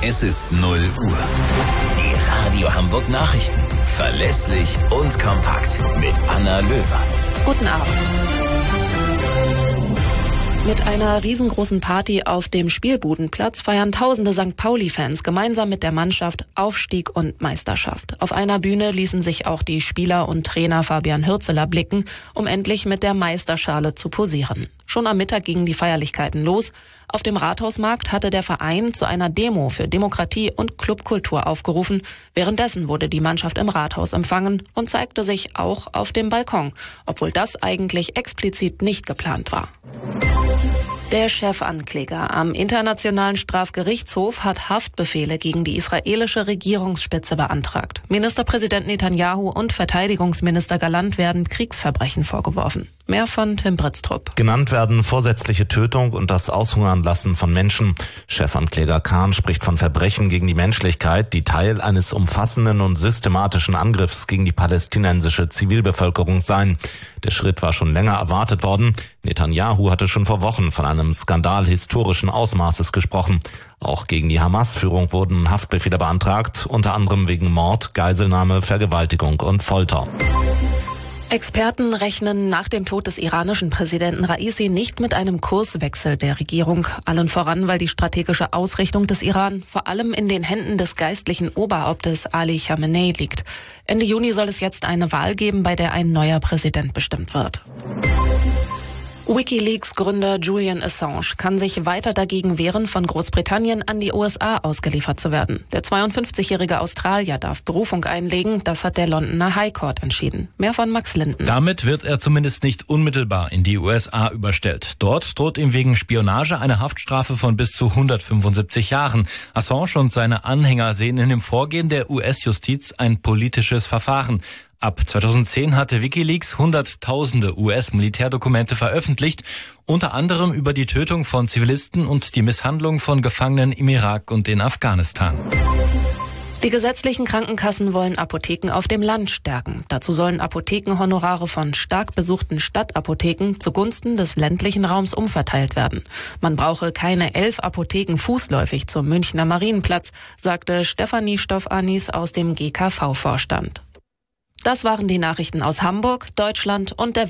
Es ist 0 Uhr. Die Radio Hamburg Nachrichten. Verlässlich und kompakt. Mit Anna Löwer. Guten Abend. Mit einer riesengroßen Party auf dem Spielbudenplatz feiern tausende St. Pauli-Fans gemeinsam mit der Mannschaft Aufstieg und Meisterschaft. Auf einer Bühne ließen sich auch die Spieler und Trainer Fabian Hürzeler blicken, um endlich mit der Meisterschale zu posieren. Schon am Mittag gingen die Feierlichkeiten los. Auf dem Rathausmarkt hatte der Verein zu einer Demo für Demokratie und Clubkultur aufgerufen. Währenddessen wurde die Mannschaft im Rathaus empfangen und zeigte sich auch auf dem Balkon, obwohl das eigentlich explizit nicht geplant war. Der Chefankläger am Internationalen Strafgerichtshof hat Haftbefehle gegen die israelische Regierungsspitze beantragt. Ministerpräsident Netanyahu und Verteidigungsminister Galland werden Kriegsverbrechen vorgeworfen. Mehr von Tim Britztrup. Genannt werden vorsätzliche Tötung und das Aushungernlassen von Menschen. Chefankläger Kahn spricht von Verbrechen gegen die Menschlichkeit, die Teil eines umfassenden und systematischen Angriffs gegen die palästinensische Zivilbevölkerung seien. Der Schritt war schon länger erwartet worden. Netanyahu hatte schon vor Wochen von einem Skandal historischen Ausmaßes gesprochen. Auch gegen die Hamas-Führung wurden Haftbefehle beantragt, unter anderem wegen Mord, Geiselnahme, Vergewaltigung und Folter. Experten rechnen nach dem Tod des iranischen Präsidenten Raisi nicht mit einem Kurswechsel der Regierung. Allen voran, weil die strategische Ausrichtung des Iran vor allem in den Händen des geistlichen Oberhauptes Ali Khamenei liegt. Ende Juni soll es jetzt eine Wahl geben, bei der ein neuer Präsident bestimmt wird. WikiLeaks-Gründer Julian Assange kann sich weiter dagegen wehren, von Großbritannien an die USA ausgeliefert zu werden. Der 52-jährige Australier darf Berufung einlegen, das hat der Londoner High Court entschieden. Mehr von Max Linden. Damit wird er zumindest nicht unmittelbar in die USA überstellt. Dort droht ihm wegen Spionage eine Haftstrafe von bis zu 175 Jahren. Assange und seine Anhänger sehen in dem Vorgehen der US-Justiz ein politisches Verfahren. Ab 2010 hatte WikiLeaks hunderttausende US-Militärdokumente veröffentlicht, unter anderem über die Tötung von Zivilisten und die Misshandlung von Gefangenen im Irak und in Afghanistan. Die gesetzlichen Krankenkassen wollen Apotheken auf dem Land stärken. Dazu sollen Apothekenhonorare von stark besuchten Stadtapotheken zugunsten des ländlichen Raums umverteilt werden. Man brauche keine 11 Apotheken fußläufig zum Münchner Marienplatz, sagte Stefanie Stoffanis aus dem GKV-Vorstand. Das waren die Nachrichten aus Hamburg, Deutschland und der Welt.